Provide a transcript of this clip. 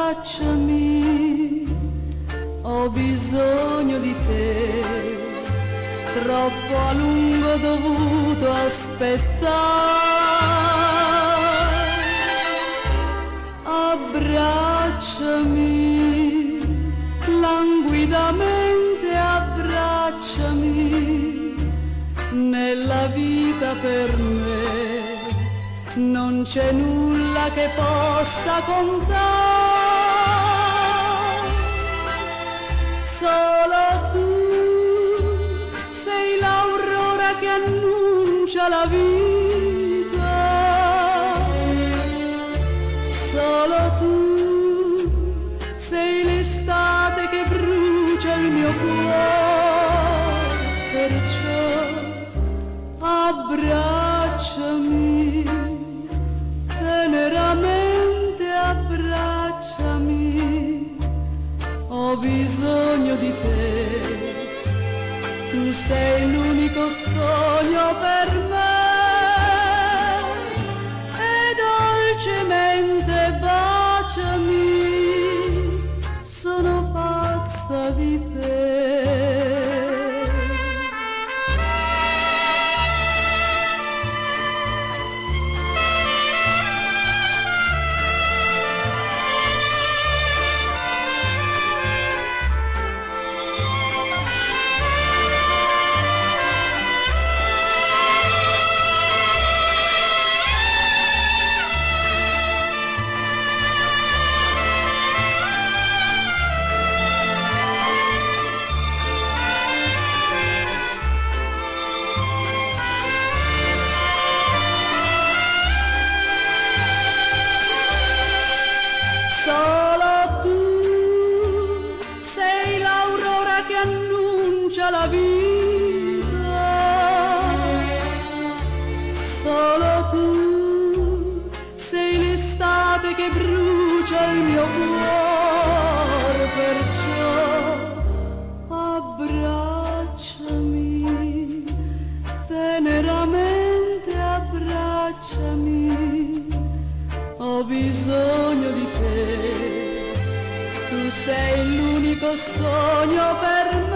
abbracciami, ho bisogno di te, troppo a lungo ho dovuto aspettare. Abbracciami, languidamente abbracciami, nella vita per me non c'è nulla che possa contare, solo tu sei l'aurora che annuncia la vita, solo tu sei l'estate che brucia il mio cuore, perciò abbracciami, teneramente abbracciami, ho bisogno di te, tu sei l'unico sogno per me, e dolcemente baciami, sono pazza di te. Solo tu sei l'aurora che annuncia la vita, solo tu sei l'estate che brucia il mio cuore, perciò abbracciami, teneramente abbracciami, ho bisogno di te, tu sei l'unico sogno per me.